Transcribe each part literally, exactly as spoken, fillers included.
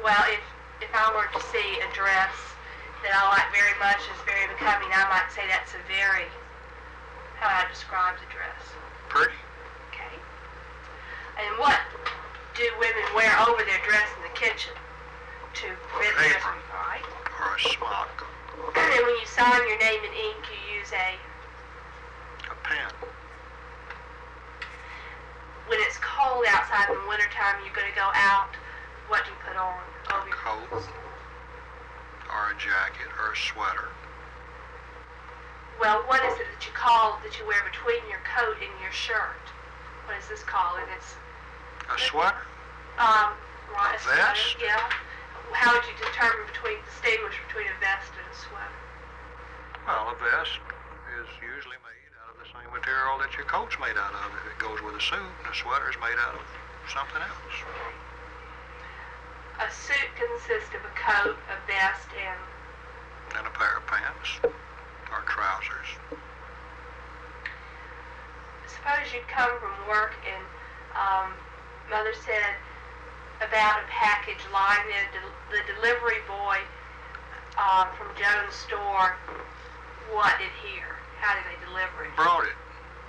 Well, if if I were to see a dress that I like very much, is very becoming, I might say that's a very, how do I describe the dress? Pretty. Okay. And what do women wear over their dress in the kitchen to prevent their, Apron. right? Or a smock. And when you sign your name in ink, you use a, A pen. when it's cold outside in the wintertime, you're going to go out, what do you put on over A your coat. clothes? Or a jacket. Or a sweater. Well, what is it that you call, that you wear between your coat and your shirt? What is this called? And it's, A sweater? um, right, A sweater, vest? yeah. How would you determine between, distinguish between a vest and a sweater? Well, a vest is usually made out of the same material that your coat's made out of. If it goes with a suit, and a sweater is made out of something else. A suit consists of a coat, a vest, and And a pair of pants. Or trousers. suppose you'd come from work and um, Mother said about a package lying there. Del- the delivery boy uh, from Joan's store, what did hear? How did they deliver it? Brought it.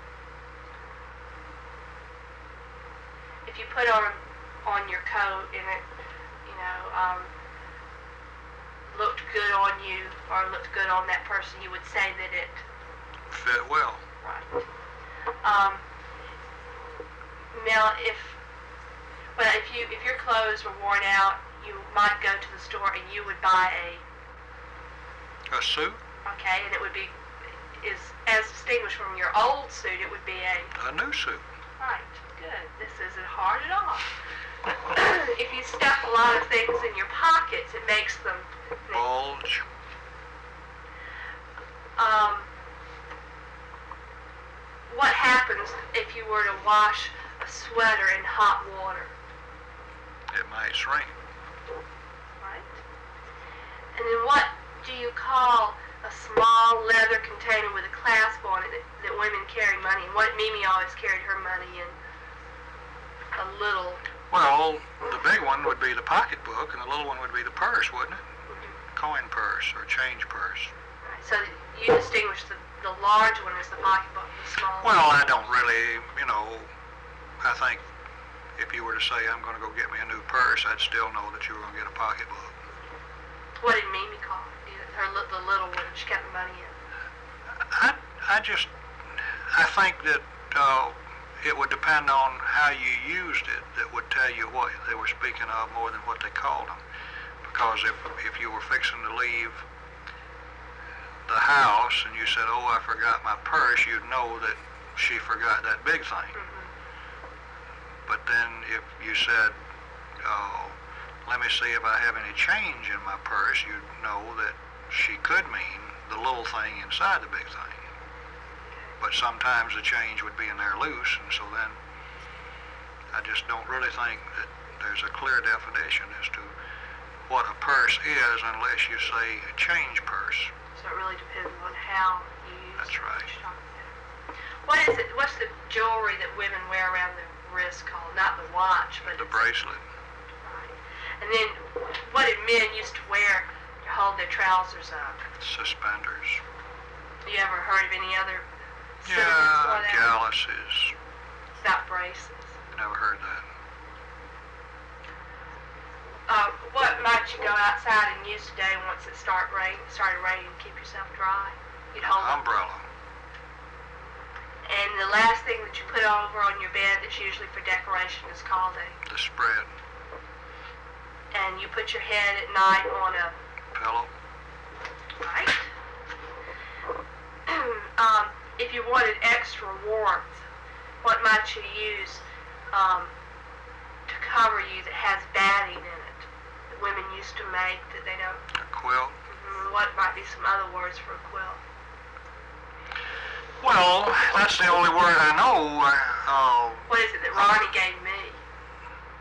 If you put on on your coat and it, you know, um, looked good on you or looked good on that person, you would say that it Fit well. right. Um, Mel, if well, if you if your clothes were worn out, you might go to the store and you would buy a A suit? okay, and it would be is as distinguished from your old suit. It would be a A new suit. right. Good. This isn't hard at all. If you stuff a lot of things in your pockets, it makes them Bulge. um, what happens if you were to wash a sweater in hot water, It might shrink. right? And then what do you call a small leather container with a clasp on it that, that women carry money in? What Mimi always carried her money in a little, Well, the big one would be the pocketbook, and the little one would be the purse, wouldn't it? Coin purse or change purse. right? So you distinguish the, the large one as the pocketbook and the small one. Well, I don't really, you know, I think if you were to say I'm going to go get me a new purse, I'd still know that you were going to get a pocketbook. What did Mimi call it? Her, li- the little one she kept the money in. I, I just, I think that uh, it would depend on how you used it that would tell you what they were speaking of more than what they called them. Because if, if you were fixing to leave the house and you said, oh, I forgot my purse, you'd know that she forgot that big thing. Mm-hmm. But then if you said, oh, let me see if I have any change in my purse, you'd know that she could mean the little thing inside the big thing. But sometimes the change would be in there loose, and so then I just don't really think that there's a clear definition as to what a purse is unless you say a change purse. So it really depends on how you use That's it, right. what you're talking about. What is it? What's the jewelry that women wear around their wrist called? Not the watch, but The it's, bracelet. right. And then, what did men used to wear to hold their trousers up? Suspenders. You ever heard of any other synonyms Yeah, for that? galluses. About braces. Never heard that. Uh, what might you go outside and use today once it start rain, started raining to keep yourself dry? You'd hold it. Umbrella. And the last thing that you put over on your bed that's usually for decoration is called a, The spread. and you put your head at night on a, Pillow. right? um, if you wanted extra warmth, what might you use um, to cover you that has batting in it? That women used to make that they don't. A quilt. Mm, what might be some other words for a quilt? Well, that's the only word I know. Uh, What is it that Ronnie gave me?